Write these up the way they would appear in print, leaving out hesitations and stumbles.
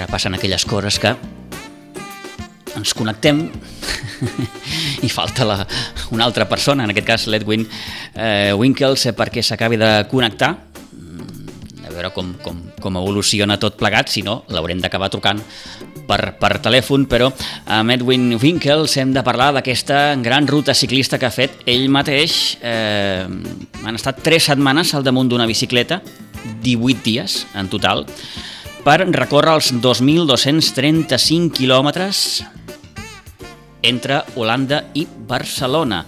passen aquelles coses que ens connectem i falta una altra persona, en aquest cas l'Edwin Winkels, perquè s'acabi de connectar. A veure com evoluciona tot plegat, si no l'haurem d'acabar trucant per telèfon, però amb Edwin Winkels hem de parlar d'aquesta gran ruta ciclista que ha fet ell mateix. Han estat 3 setmanes al damunt d'una bicicleta, 18 dies en total, per recórrer els 2.235 quilòmetres entre Holanda i Barcelona.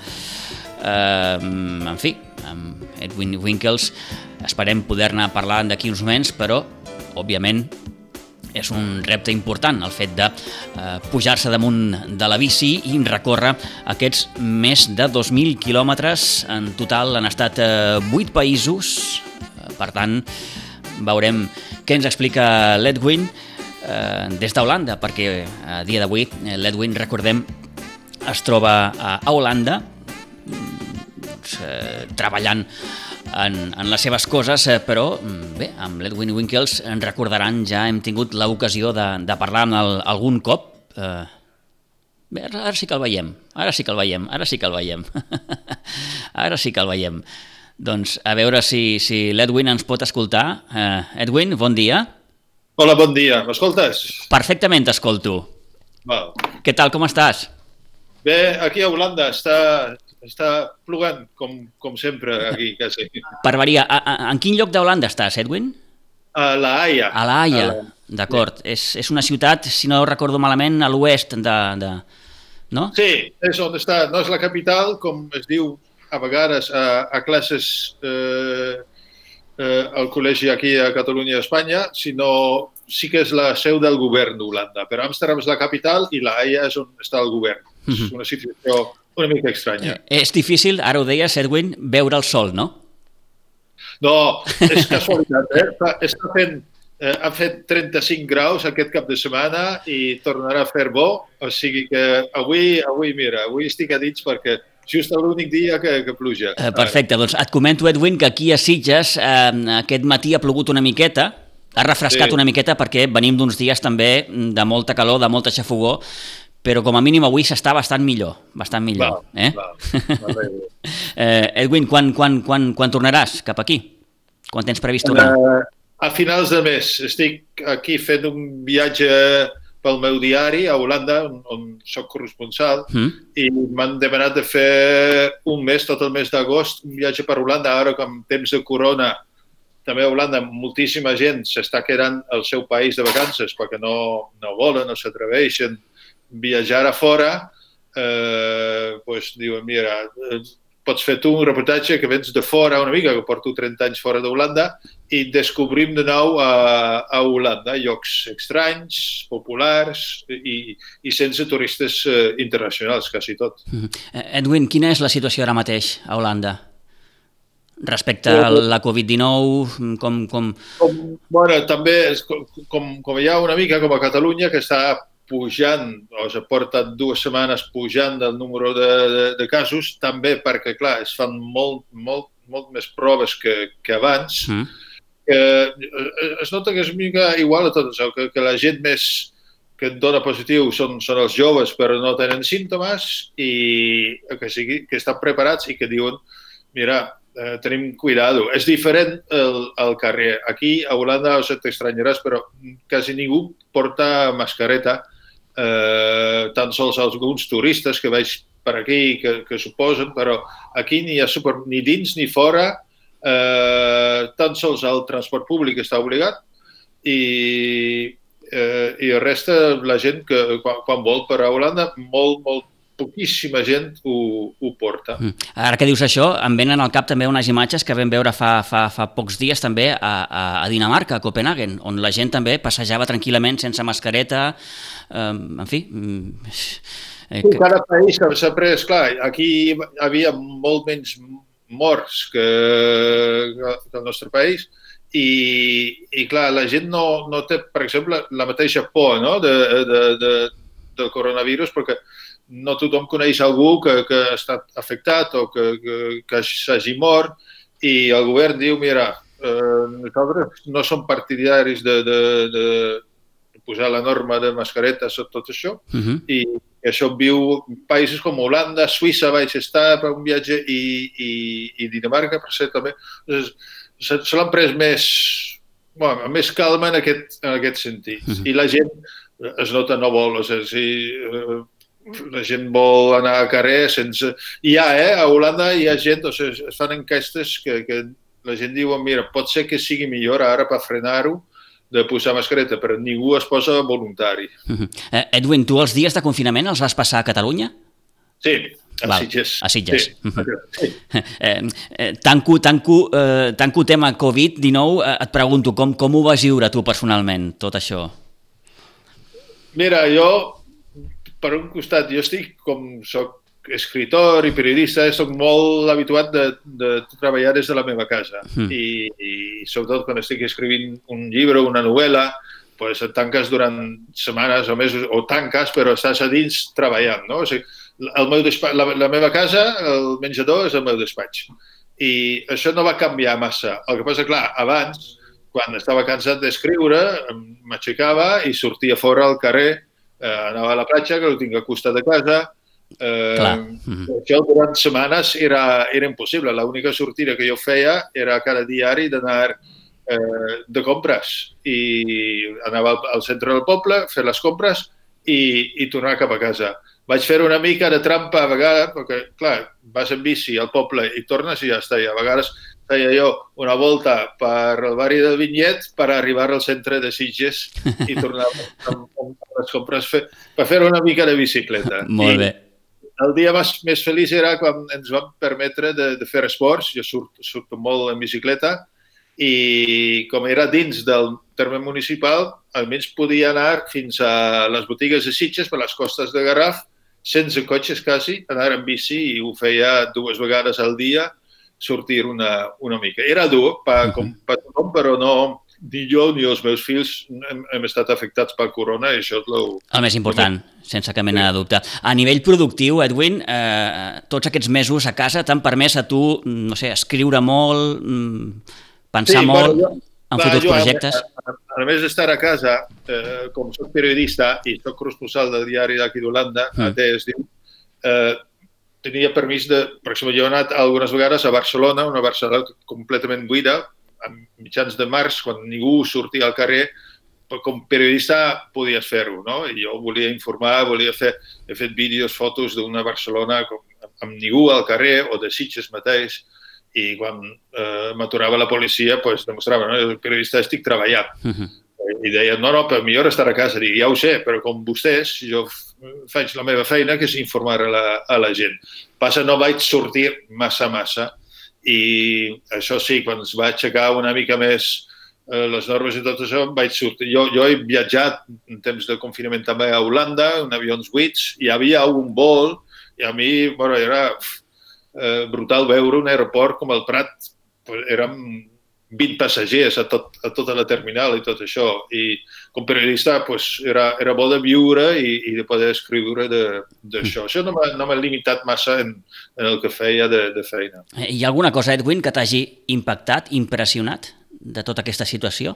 En fi, amb Edwin Winkels esperem poder-ne parlar d'aquí uns moments, però, òbviament, és un repte important el fet de pujar-se damunt de la bici i recórrer aquests més de 2.000 quilòmetres. En total han estat 8 països, per tant, veurem què ens explica l'Edwin des d'Holanda, perquè a dia d'avui l'Edwin, recordem, es troba a Holanda treballant en les seves coses, però bé, amb l'Edwin Winkels ens recordaran, ja hem tingut l'ocasió de parlar algun cop. Bé, ara sí que el veiem, ara sí que el veiem. Doncs a veure si l'Edwin ens pot escoltar. Edwin, bon dia. Hola, bon dia. M'escoltes? Perfectament t'escolto. Val. Què tal, com estàs? Bé, aquí a Holanda està plogant, com sempre, aquí, quasi. Per variar, en quin lloc d'Holanda estàs, Edwin? A La Haia. A La Haia, d'acord. És una ciutat, si no recordo malament, a l'oest no? Sí, és on està. No és la capital, com es diu a vegades a classes al col·legi aquí a Catalunya i Espanya, sinó sí que és la seu del govern d'Holanda. Però Amsterdam és la capital i La Haia és on està el govern. És una situació una mica estranya. És difícil, ara ho deies, Edwin, veure el sol, no? No, és casualitat. Ha fet 35 graus aquest cap de setmana i tornarà a fer bo. O sigui que avui estic a dins perquè just l'únic dia que pluja. Perfecte, doncs et comento, Edwin, que aquí a Sitges aquest matí ha plogut una miqueta, ha refrescat una miqueta perquè venim d'uns dies també de molta calor, de molta xafogor, però com a mínim avui s'està bastant millor. Va. Edwin, quan tornaràs cap aquí? Quan tens previst tornar? A finals de mes. Estic aquí fent un viatge pel meu diari a Holanda, on soc corresponsal, i m'han demanat de fer un mes, tot el mes d'agost, un viatge per Holanda. Ara, com temps de corona, també a Holanda moltíssima gent s'està quedant al seu país de vacances perquè no volen, no s'atreveixen viatjar a fora. Diuen, mira, pots fer tu un reportatge que vens de fora una mica, que porto 30 anys fora d'Holanda, i descobrim de nou a Holanda llocs estranys, populars i sense turistes internacionals, quasi tot. Edwin, quina és la situació ara mateix a Holanda? Respecte a la Covid-19, també, com hi ha una mica com a Catalunya, que està pujant, porta 2 setmanes pujant el número de casos, també perquè, clar, es fan molt més proves que abans. Es nota que és una mica igual a tot això, que la gent més que et dona positiu són els joves, però no tenen símptomes i que estan preparats i que diuen, mira, tenim cuidado. És diferent al carrer. Aquí a Holanda, t'estranyaràs, però quasi ningú porta mascareta, tan sols alguns turistes que veig per aquí que s'ho posen, però aquí ni dins ni fora, tan sols el transport públic està obligat i el resta, la gent que quan vol per a Holanda, molt poquíssima gent ho porta. Ara que dius això, em venen al cap també unes imatges que vam veure fa pocs dies també a Dinamarca, a Copenhagen, on la gent també passejava tranquil·lament sense mascareta, en fi... Cada país s'ha pres, clar, aquí hi havia molt menys morts que el nostre país i clar, la gent no té, per exemple, la mateixa por del coronavirus perquè no tothom coneix algú que ha estat afectat o que s'hagi mort i el govern diu, mira, nosaltres no som partidaris de posar la norma de mascaretes o tot això, i això viu en països com Holanda, Suïssa vaig estar per un viatge i Dinamarca, per ser també. Se l'han pres més calma en aquest sentit. I la gent es nota no vol, la gent vol anar al carrer sense... a Holanda hi ha gent, es fan enquestes que la gent diu, mira, pot ser que sigui millor ara per frenar-ho de posar mascareta, però ningú es posa voluntari. Edwin, tu els dies de confinament els vas passar a Catalunya? Sí, a Sitges. A Sitges. Sí. Tanco tema Covid-19, et pregunto, com ho vas viure tu personalment, tot això? Mira, jo, per un costat, jo soc escritor i periodista, soc molt habituat de treballar des de la meva casa. I sobretot quan estic escrivint un llibre o una novel·la, doncs et tanques durant setmanes o mesos, o tanques, però estàs a dins treballant, no? O sigui, la meva casa, el menjador, és el meu despatx. I això no va canviar massa. El que passa, clar, abans, quan estava cansat d'escriure, m'aixecava i sortia fora al carrer, anava a la platja, que ho tinc al costat de casa. Això durant setmanes era impossible. L'única sortida que jo feia era cada diari d'anar de compres i anava al centre del poble, fer les compres i tornar cap a casa. Vaig fer una mica de trampa a vegades, perquè, clar, vas en bici al poble i tornes i ja està. A vegades feia jo una volta per el barri del Vinyet per arribar al centre de Sitges i tornar a les compres per fer una mica de bicicleta. Molt bé. El dia més feliç era quan ens vam permetre de fer esports. Jo surto molt en bicicleta i com era dins del terme municipal, almenys podia anar fins a les botigues de Sitges, per les costes de Garraf, sense cotxes quasi, anar en bici i ho feia 2 vegades al dia, sortir una mica. Era dur per tothom, però no... Ni jo ni els meus fills hem estat afectats per corona i això és el més important, sense cap mena de dubte. A nivell productiu, Edwin, tots aquests mesos a casa t'han permès a tu, no sé, escriure molt, pensar molt en futurs projectes? A més d'estar a casa, com soc periodista i soc corresponsal del diari d'aquí d'Holanda, AT es diu, tenia permís per exemple, jo he anat algunes vegades a Barcelona, una Barcelona completament buida, a mitjans de març, quan ningú sortia al carrer, com periodista podies fer-ho, no? I jo volia informar, he fet vídeos, fotos d'una Barcelona amb ningú al carrer o de Sitges mateix, i quan m'aturava la policia, doncs demostrava, no? El periodista estic treballant. I deia, no, però millor estar a casa. Dic, ja ho sé, però com vostès, jo faig la meva feina, que és informar a la gent. Passa, no vaig sortir massa, i això sí, quan es va aixecar una mica més les normes i tot això, vaig sortir. Jo he viatjat en temps de confinament també a Holanda, en avions buits, hi havia un vol i a mi era brutal veure un aeroport com el Prat. Érem 20 passatgers a tota la terminal i tot això. I com periodista era bo de viure i de poder escriure d'això. Això no m'ha limitat massa en el que feia de feina. Hi ha alguna cosa, Edwin, que t'hagi impactat, impressionat de tota aquesta situació?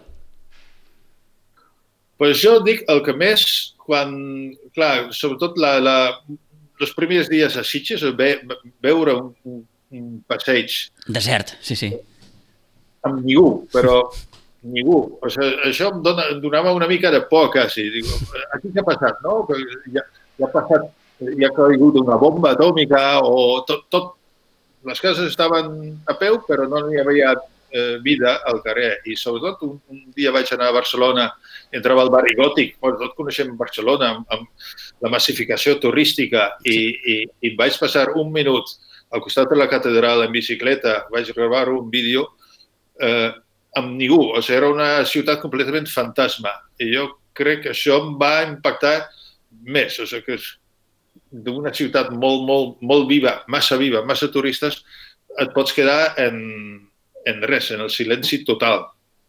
Pues jo dic el que més, quan, clar, sobretot els primers dies a Sitges, veure un passeig. Desert, sí. Amb ningú, però ningú. O sigui, això em donava una mica de por, quasi. Dic, aquí què ha passat, no? Ja ha caigut una bomba atòmica o tot. Les cases estaven a peu, però no hi havia vida al carrer. I sobretot un dia vaig anar a Barcelona, entrava al barri gòtic, tot coneixem Barcelona, amb la massificació turística, i vaig passar un minut al costat de la catedral en bicicleta, vaig gravar un vídeo amb ningú. O sigui, era una ciutat completament fantasma. I jo crec que això em va impactar més. O sigui, que d'una ciutat molt viva, massa turistes, et pots quedar en res, en el silenci total.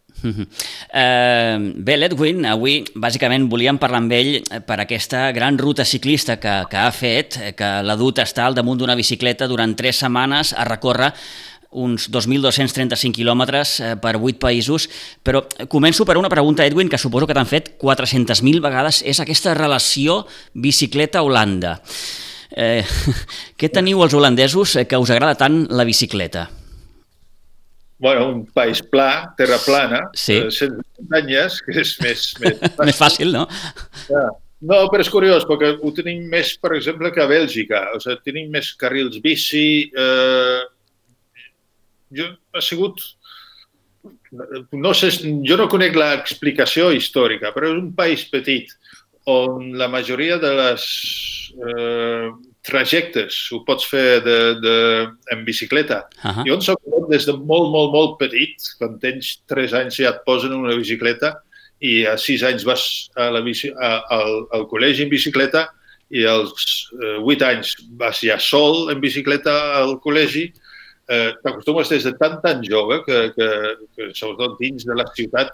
Bé, l'Edwin, avui bàsicament volíem parlar amb ell per aquesta gran ruta ciclista que ha fet, que l'ha dut a estar al damunt d'una bicicleta durant 3 setmanes a recórrer uns 2.235 quilòmetres per 8 països, però començo per una pregunta, Edwin, que suposo que t'han fet 400.000 vegades, és aquesta relació bicicleta-Holanda. Què teniu els holandesos que us agrada tant la bicicleta? Bueno, un país pla, terra plana, sí. Sense muntanyes, que és més més fàcil, no? Ja. No, però és curiós, perquè ho tenim més, per exemple, que a Bèlgica. O sigui, tenim més carrils bici. Ha sigut... No sé, jo no conec l'explicació històrica, però és un país petit on la majoria de les trajectes ho pots fer en bicicleta. I on soc des de molt, molt, molt petit, quan tens 3 anys ja et posen una bicicleta, i a 6 anys vas al col·legi en bicicleta i als 8 anys vas ja sol en bicicleta al col·legi. T'acostumes des de tan jove que sobretot dins de la ciutat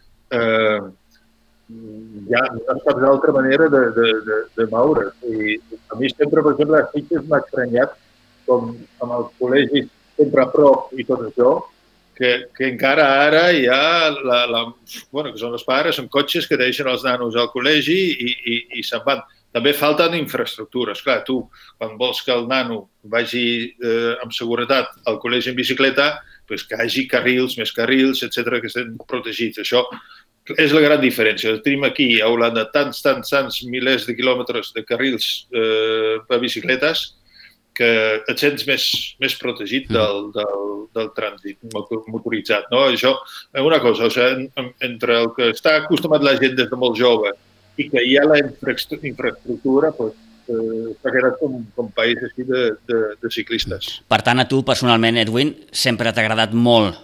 ja no saps d'altra manera de moure's. I a mi sempre, per exemple, a Sitges m'ha estranyat com amb els col·legis sempre a prop i tot això, que encara ara hi ha, que són els pares amb cotxes que deixen els nanos al col·legi i se'n van. També falten infraestructures. Clar, tu, quan vols que el nano vagi amb seguretat al col·legi en bicicleta, que hi hagi carrils, més carrils, etc., que estén protegits. Això és la gran diferència. Tenim aquí a Holanda tants milers de quilòmetres de carrils per bicicletes que et sents més protegit del trànsit motoritzat. No? Això és una cosa, entre el que està acostumat la gent des de molt jove i que hi ha la infraestructura, s'ha quedat com país així de ciclistes. Per tant, a tu personalment, Edwin, sempre t'ha agradat molt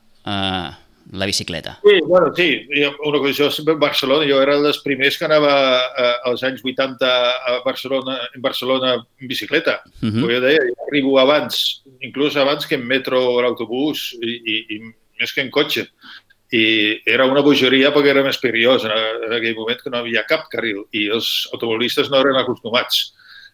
la bicicleta. Sí, bueno, sí. Una cosa, jo sempre a Barcelona, jo era dels primers que anava als anys 80 en Barcelona en bicicleta. Jo deia, jo arribo abans, inclús abans que en metro o l'autobús i més que en cotxe. I era una bogeria perquè era més perillós en aquell moment que no hi havia cap carril i els automobilistes no eren acostumats.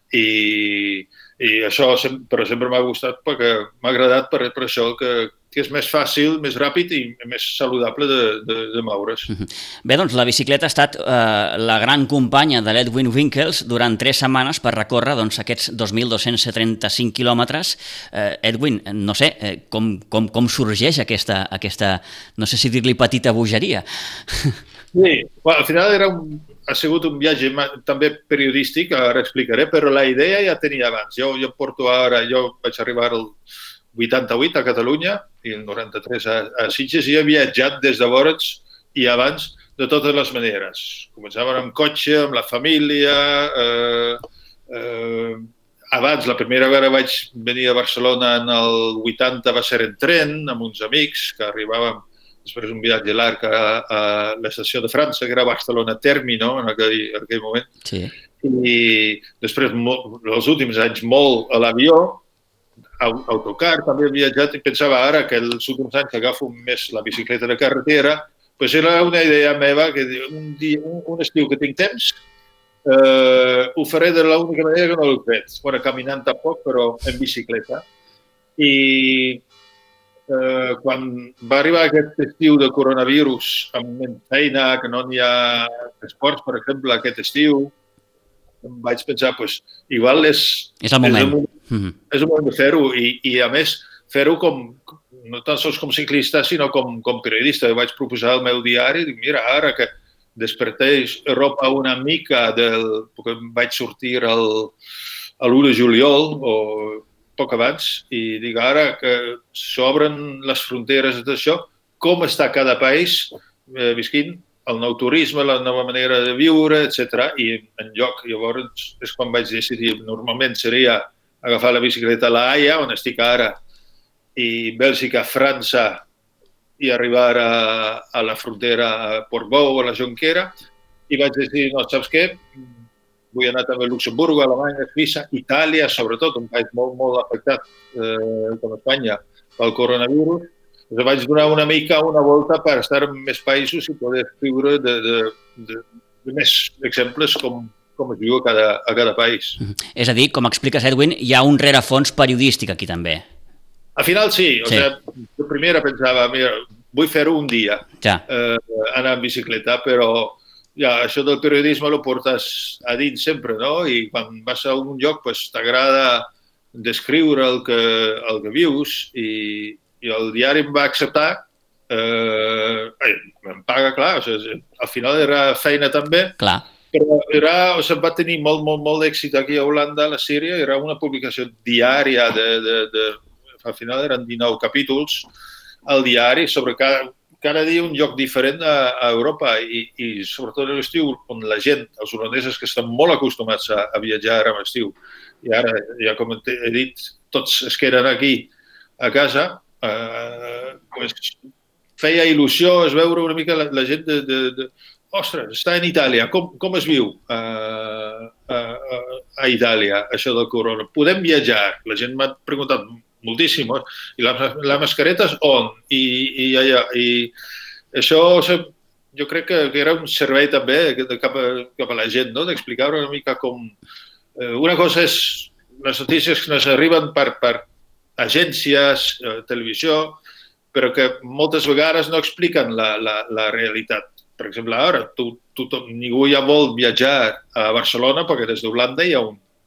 I això però sempre m'ha gustat perquè m'ha agradat per això que és més fàcil, més ràpid i més saludable de moure's. Bé, doncs la bicicleta ha estat la gran companya de l'Edwin Winkels durant 3 setmanes per recórrer aquests 2.235 quilòmetres. Edwin, no sé, com sorgeix aquesta, no sé si dir-li petita bogeria? Sí, al final ha sigut un viatge també periodístic, ara explicaré, però la idea ja tenia abans. Jo vaig arribar al 88 a Catalunya i el 93 a Sitges i he viatjat des de llavors i abans de totes les maneres. Començàvem amb cotxe, amb la família. Abans, la primera vegada vaig venir a Barcelona en el 80 va ser en tren amb uns amics que arribàvem després d'un viatge llarg a l'estació de França, que era Barcelona Tèrmino en aquell moment. Sí. I després, els últims anys, molt a l'avió, autocar, també he viatjat i pensava ara que els últims anys agafo més la bicicleta de carretera, doncs era una idea meva que un estiu que tinc temps ho faré de l'única manera que no l'he fet. Bueno, caminant tampoc, però en bicicleta. I quan va arribar aquest estiu de coronavirus amb feina, que no n'hi ha esports, per exemple, aquest estiu, em vaig pensar, igual és el moment. És el moment de fer-ho i a més, fer-ho no tan sols com ciclista, sinó com periodista. Jo vaig proposar al meu diari, dic, mira, ara que desperteix Europa una mica perquè vaig sortir l'1 de juliol o poc abans i dic, ara que s'obren les fronteres d'això, com està cada país visquint el nou turisme, la nova manera de viure, etc. I en lloc, llavors, és quan vaig decidir, normalment seria agafar la bicicleta a La Haia, on estic ara, i Bèlgica, França, i arribar a la frontera a Portbou, a la Jonquera, i vaig decidir, no, saps què? Vull anar també a Luxemburg, Alemanya, Suïssa, Itàlia, sobretot, un país molt, molt afectat, com Espanya, pel coronavirus. Doncs vaig donar una mica una volta per estar en més països i poder escriure de més exemples com es viu a cada país. És a dir, com expliques, Edwin, hi ha un rerefons periodístic aquí també. Al final sí, o sea, jo primer pensava, mira, vull fer-ho un dia, anar en bicicleta, però ja, això del periodisme ho portes a dins sempre, no? I quan vas a un lloc t'agrada descriure el que vius i el diari em va acceptar, em paga, clar, o sigui, al final era feina també, però va tenir molt d'èxit aquí a Holanda, a la Síria, era una publicació diària, al final eren 19 capítols al diari sobre cada dia un lloc diferent a Europa i sobretot a l'estiu, on la gent, els holandesos que estan molt acostumats a viatjar ara a l'estiu, i ara, ja com he dit, tots es queden aquí a casa, feia il·lusió es veure una mica la gent ostres, està en Itàlia, com es viu a Itàlia, això del corona? Podem viatjar? La gent m'ha preguntat moltíssim, i les mascaretes on? I això jo crec que era un servei també cap a la gent, d'explicar una mica com... Una cosa és les notícies que ens arriben per agències, televisió, però que moltes vegades no expliquen la realitat. Per exemple, ara, ningú ja vol viatjar a Barcelona perquè des d'Holanda hi ha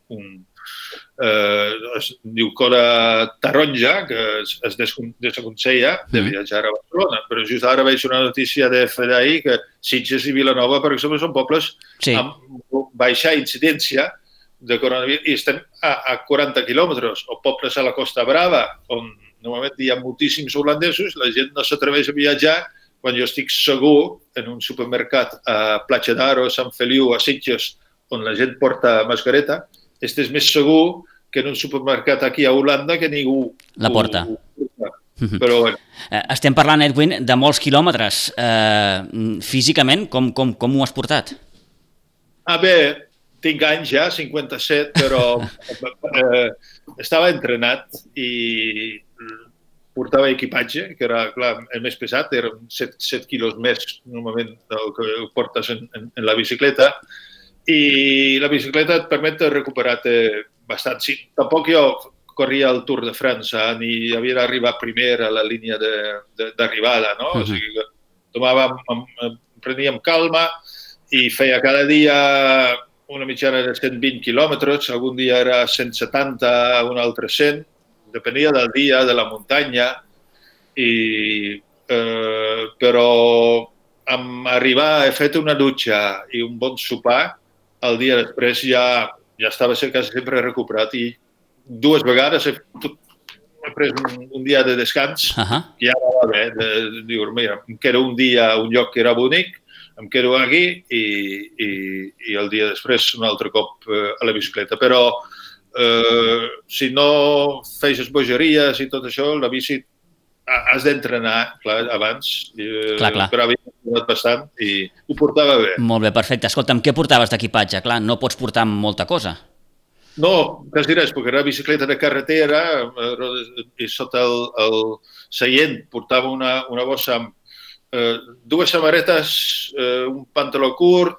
es diu Cora Taronja, que es desaconsella de viatjar a Barcelona. Però just ara veig una notícia de FDI que Sitges i Vilanova, per exemple, són pobles amb baixa incidència de coronavirus i estem a 40 quilòmetres, o pobles a la Costa Brava, on normalment hi ha moltíssims holandesos, la gent no s'atreveix a viatjar, quan jo estic segur en un supermercat a Platja d'Aro, a Sant Feliu, a Sitges, on la gent porta mascareta, estàs més segur que en un supermercat aquí a Holanda que ningú la porta. Però bueno. Estem parlant, Edwin, de molts quilòmetres. Físicament, com ho has portat? Bé, tinc anys ja, 57, però estava entrenat i portava equipatge, que era, clar, el més pesat, eren 7 quilos més normalment del que portes en la bicicleta, i la bicicleta et permet recuperar-te bastant. Sí, tampoc jo corria el Tour de França ni havia d'arribar primer a la línia d'arribada, no? O sigui que preníem calma i feia cada dia una mitjana de 120 quilòmetres, algun dia era 170, un altre 100, depenia del dia, de la muntanya, però amb arribar, he fet una dutxa i un bon sopar, el dia després ja estava quasi sempre recuperat i 2 vegades he pres un dia de descans i ja va bé, dius, mira, em quedo un dia a un lloc que era bonic, em quedo aquí i el dia després un altre cop a la bicicleta. Però si no feixes bogeries i tot això, la bici has d'entrenar, clar, abans. Però havia entrenat bastant i ho portava bé. Molt bé, perfecte. Escolta'm, què portaves d'equipatge? Clar, no pots portar molta cosa. No, quasi res, perquè era bicicleta de carretera i sota el seient portava una bossa amb 2 samarretes, un pantaló curt,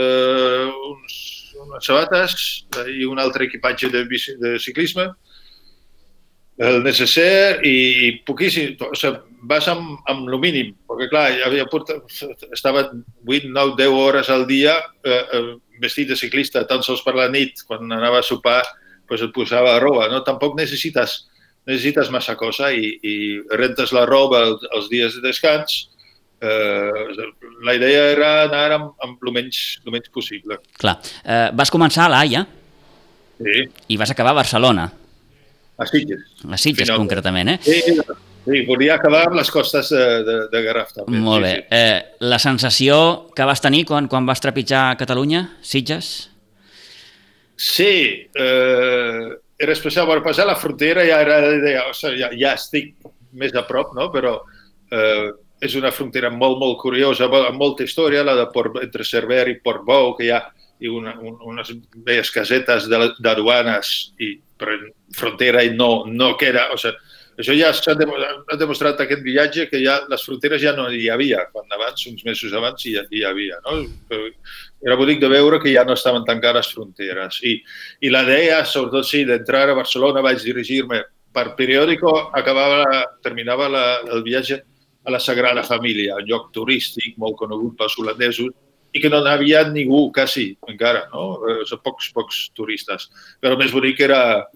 unes sabates i un altre equipatge de ciclisme, el necessaire i poquíssim. O sigui, vas amb el mínim, perquè clar, estava 8, 9, 10 hores al dia vestit de ciclista, tan sols per la nit, quan anava a sopar, et posava roba. Tampoc necessites massa cosa i rentes la roba els dies de descans. La idea era anar amb el menys possible. Clar. Vas començar a l'Haia i vas acabar a Barcelona. A Sitges. A Sitges, concretament, Sí, volia acabar amb les costes de Garraf, també. Molt bé. La sensació que vas tenir quan vas trepitjar Catalunya, Sitges? Sí, era especial. Per passar la frontera ja era la idea, ja estic més a prop, no? Però és una frontera molt, molt curiosa, amb molta història, la entre Cerver i Portbou, que hi ha unes velles casetes d'aduanes i frontera i no queda... O sigui, això ja s'ha demostrat aquest viatge que ja les fronteres ja no hi havia, quan abans, uns mesos abans, hi havia. Era bonic de veure que ja no estaven tancades fronteres. I la idea, sobretot, d'entrar a Barcelona, vaig dirigir-me per periòdico terminava el viatge a la Sagrada Família, un lloc turístic molt conegut pels holandesos i que no n'havia ningú, quasi, encara, no? Són pocs turistes. Però el més bonic era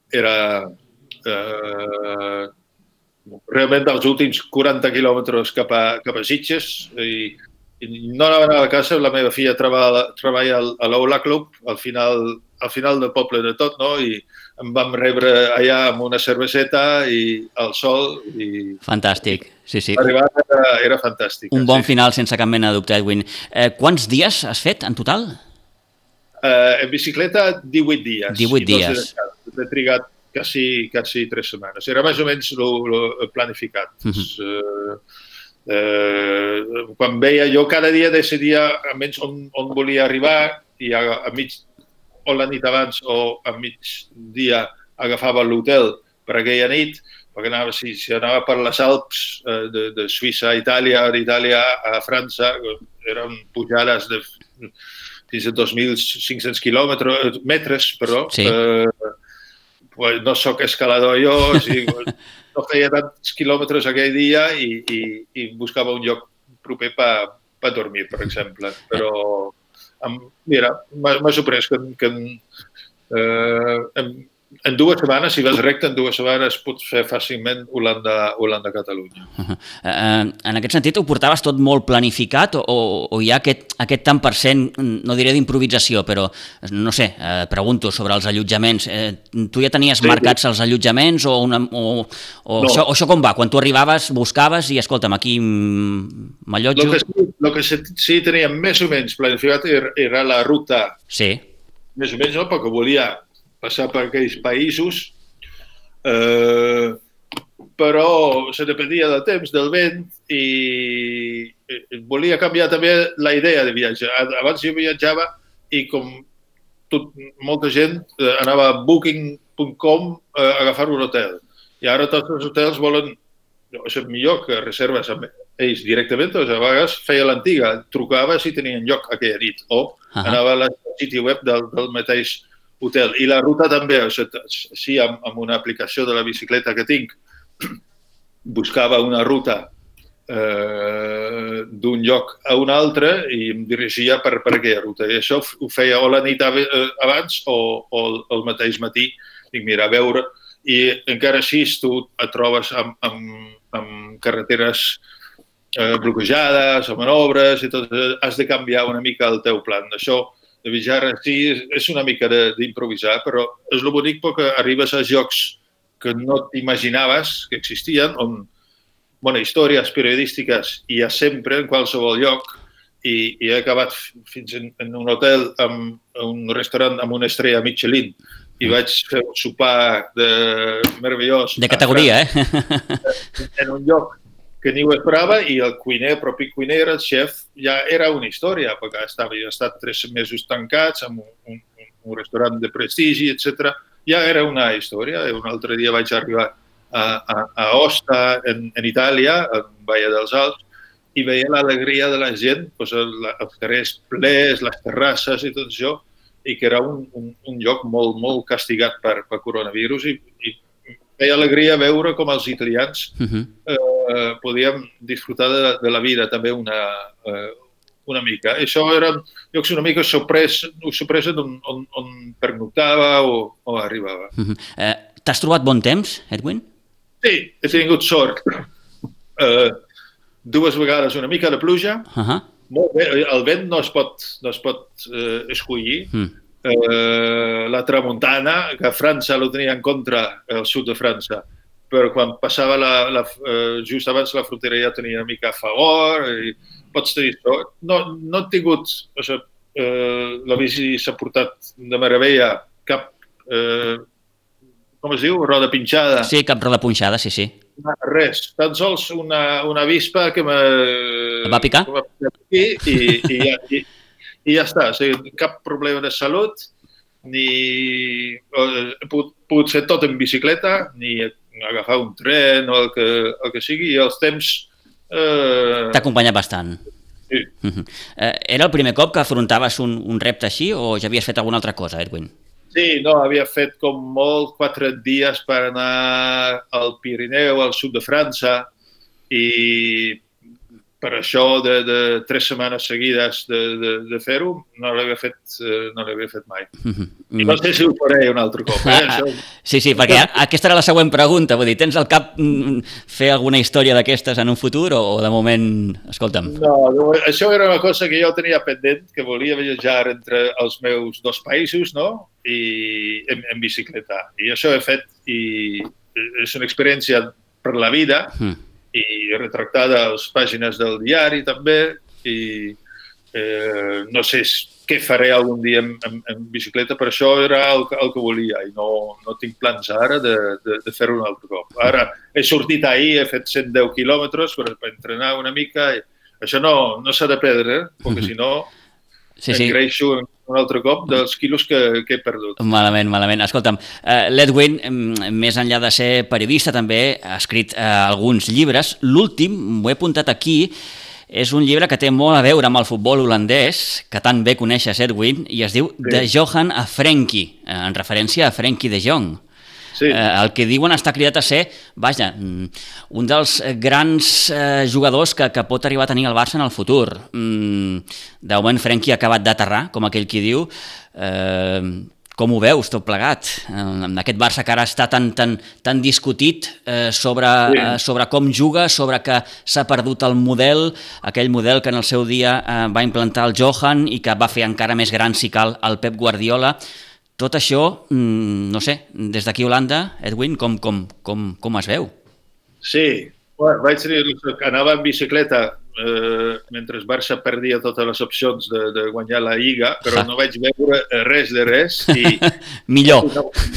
realment els últims 40 quilòmetres cap a Sitges i no anaven a la casa, la meva filla treballa a l'Aula Club, al final del poble de tot, no? I em vam rebre allà amb una cerveseta i el sol. Fantàstic, sí. L'arribada era fantàstica. Un bon final, sense cap mena de dubte, Edwin. Quants dies has fet en total? En bicicleta, 18 dies. 18 dies. He trigat quasi 3 setmanes. Era més o menys el planificat. Quan veia, jo cada dia decidia almenys on volia arribar i a la nit abans o a migdia agafava l'hotel per aquella nit, perquè si anava per les Alps de Suïssa a Itàlia, d'Itàlia a França, eren pujades de fins a 2.500 metres, perdó. Sí. No soc escalador jo, no feia tants quilòmetres aquell dia i buscava un lloc proper per dormir, per exemple. Però, mira, m'ha sorprès que en 2 setmanes, si vas recte, en 2 setmanes pots fer fàcilment Holanda-Catalunya. En aquest sentit, ho portaves tot molt planificat o hi ha aquest tant per cent, no diré d'improvisació, però no sé, pregunto sobre els allotjaments. Tu ja tenies marcats els allotjaments o això com va? Quan tu arribaves, buscaves i, escolta'm, aquí m'allotjo... El que sí teníem més o menys planificat era la ruta. Sí. Més o menys, no? Perquè volia passar per aquells països, però se dependia del temps, del vent, i volia canviar també la idea de viatge. Abans jo viatjava i com molta gent anava a booking.com a agafar un hotel. I ara tots els hotels volen, és millor que reserves amb ells directament, a vegades feia l'antiga, trucava si tenien lloc aquella nit, o anava al sitio web del mateix hotel. I la ruta també, així amb una aplicació de la bicicleta que tinc, buscava una ruta d'un lloc a un altre i em dirigia per aquella ruta. I això ho feia o la nit abans o el mateix matí. Dic, mira, a veure, i encara així tu et trobes amb carreteres bloquejades, amb obres i tot, has de canviar una mica el teu plan. Això de viatjar sí, és una mica d'improvisar, però és el bonic perquè arribes a llocs que no t'imaginaves que existien, on històries periodístiques hi ha sempre, en qualsevol lloc, i he acabat fins en un hotel, en un restaurant amb una estrella Michelin, i vaig fer un sopar meravellós. De categoria, En un lloc que ni ho esperava, i el propi cuiner, el xef, ja era una història, perquè havia estat 3 mesos tancats en un restaurant de prestigi, etc. Ja era una història. Un altre dia vaig arribar a Aosta, en Itàlia, en Baia dels Alps, i veia l'alegria de la gent, els carrers plens, les terrasses i tot això, i que era un lloc molt, molt castigat per coronavirus, i feia alegria veure com els italians podíem disfrutar de la vida també una mica. Això eren llocs una mica sorpresa on pernoctava o arribava. T'has trobat bon temps, Edwin? Sí, he tingut sort. 2 vegades una mica de pluja. Molt bé, el vent no es pot escollir. La tramuntana, que França ho tenia en contra, el sud de França, però quan passava just abans la frontera ja tenia una mica a favor, i pots tenir sort. No he tingut... La bici s'ha portat de meravella, cap... Com es diu? Roda pinxada. Sí, cap roda punxada, sí. Res, tan sols una avispa que em va picar? I ja està, cap problema de salut, ni he pogut fer tot en bicicleta, ni agafar un tren o el que sigui, i els temps... T'ha acompanyat bastant. Sí. Era el primer cop que afrontaves un repte així o ja havies fet alguna altra cosa, Edwin? Sí, no, havia fet com molt 4 dies per anar al Pirineu, al sud de França, i per això de 3 setmanes seguides de fer-ho no l'havia fet mai. I no sé si ho faré un altre cop. Això... Sí, perquè aquesta era la següent pregunta. Vull dir, tens al cap fer alguna història d'aquestes en un futur o de moment, escolta'm? No, això era una cosa que jo tenia pendent, que volia viatjar entre els meus 2 països, no? I en bicicleta. I això he fet i és una experiència per la vida i retractada a les pàgines del diari també i no sé què faré algun dia en bicicleta, però això era el que volia i no tinc plans ara de fer-ho un altre cop. Ara he sortit ahir, he fet 110 quilòmetres per entrenar una mica. Això no s'ha de perdre, perquè si no engreixo un altre cop dels quilos que he perdut. Malament. Escolta'm, l'Edwin, més enllà de ser periodista, també ha escrit alguns llibres. L'últim, m'ho he apuntat aquí, és un llibre que té molt a veure amb el futbol holandès, que tan bé coneixes, Edwin, i es diu De Johan a Frenkie, en referència a Frenkie de Jong. Sí. El que diuen està cridat a ser, vaja, un dels grans jugadors que pot arribar a tenir el Barça en el futur. De moment, Frenkie ha acabat d'aterrar, com aquell qui diu. Com ho veus, tot plegat? Aquest Barça que ara està tan discutit sobre com juga, sobre que s'ha perdut el model, aquell model que en el seu dia va implantar el Johan i que va fer encara més gran, si cal, el Pep Guardiola. Tot això, no sé, des d'aquí a Holanda, Edwin, com es veu? Sí, vaig dir que anava en bicicleta mentre el Barça perdia totes les opcions de guanyar la Lliga, però no vaig veure res de res. Millor.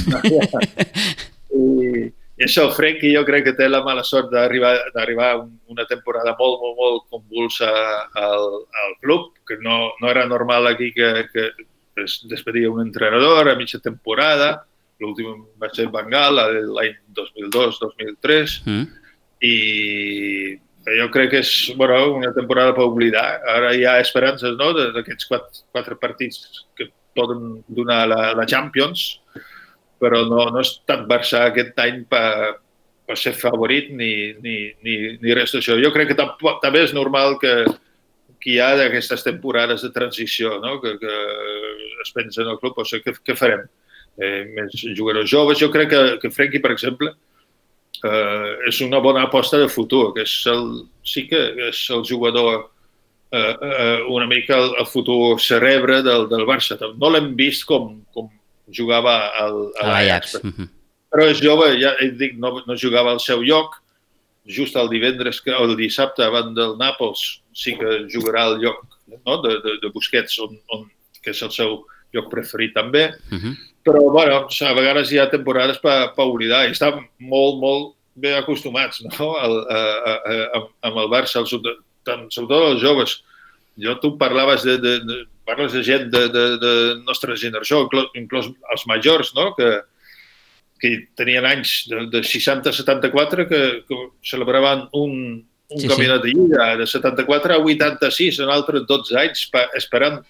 I això, Frenkie, jo crec que té la mala sort d'arribar una temporada molt convulsa al club, que no era normal aquí que es despedia un entrenador a mitja temporada, l'últim va ser Van Gaal, l'any 2002-2003, i jo crec que és una temporada per oblidar. Ara hi ha esperances d'aquests 4 partits que poden donar la Champions, però no ha estat Barça aquest any per ser favorit ni res d'això. Jo crec que també és normal que hi ha d'aquestes temporades de transició, que es pensa en el club, o sigui, què farem? Més jugadors joves. Jo crec que Frenkie, per exemple, és una bona aposta de futur, que sí que és el jugador una mica el futur cerebre del Barça. No l'hem vist com jugava a l'Ajax. Però és jove, ja dic, no jugava al seu lloc. Just el divendres o el dissabte abans del Nàpols sí que jugarà al lloc de Busquets, que és el seu lloc preferit també. Però, a vegades hi ha temporades per oblidar i estan molt ben acostumats amb el Barça, sobretot els joves. Tu parlaves de gent de nostra generació, inclús els majors, que tenien anys de 60-74 que celebraven un campionat de Lliga de 74 a 86, en altres 12 anys, esperant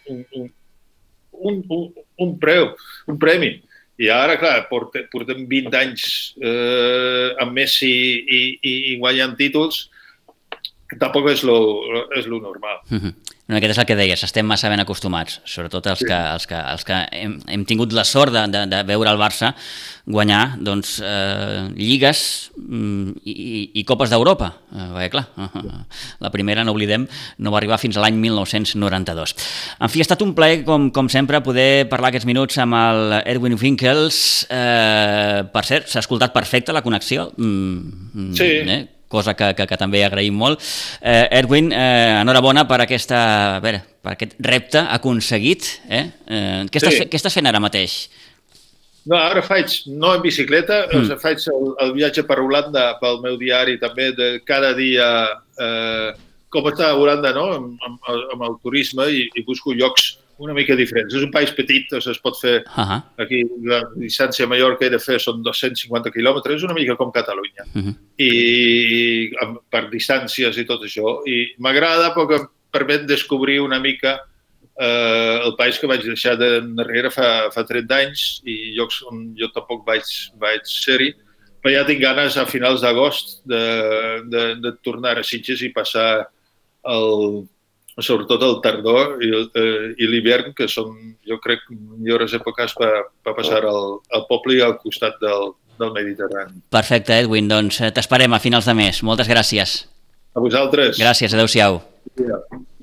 un premi. I ara, clar, portem 20 anys amb Messi i guanyant títols, que tampoc és lo normal. Aquest és el que deies, estem massa ben acostumats, sobretot els que hem tingut la sort de veure el Barça guanyar lligues i copes d'Europa. Perquè, clar, la primera, no oblidem, no va arribar fins a l'any 1992. En fi, ha estat un plaer, com sempre, poder parlar aquests minuts amb el Edwin Winkels. Per cert, s'ha escoltat perfecte la connexió. Sí. Cosa que també agraïm molt. Edwin, enhorabona per aquest repte aconseguit. Què estàs fent ara mateix? No, ara faig, no en bicicleta, faig el viatge per Holanda pel meu diari també de cada dia com està Holanda amb el turisme i busco llocs una mica diferents. És un país petit, es pot fer aquí, la distància major que he de fer són 250 quilòmetres, una mica com Catalunya. I per distàncies i tot això. I m'agrada perquè em permet descobrir una mica el país que vaig deixar darrere fa 30 anys i llocs on jo tampoc vaig ser-hi, però ja tinc ganes a finals d'agost de tornar a Sitges i passar sobretot el tardor i l'hivern, que són, jo crec, millors èpoques per passar al poble i al costat del Mediterrani. Perfecte, Edwin, doncs t'esperem a finals de mes. Moltes gràcies. A vosaltres. Gràcies, adeu-siau. Ja.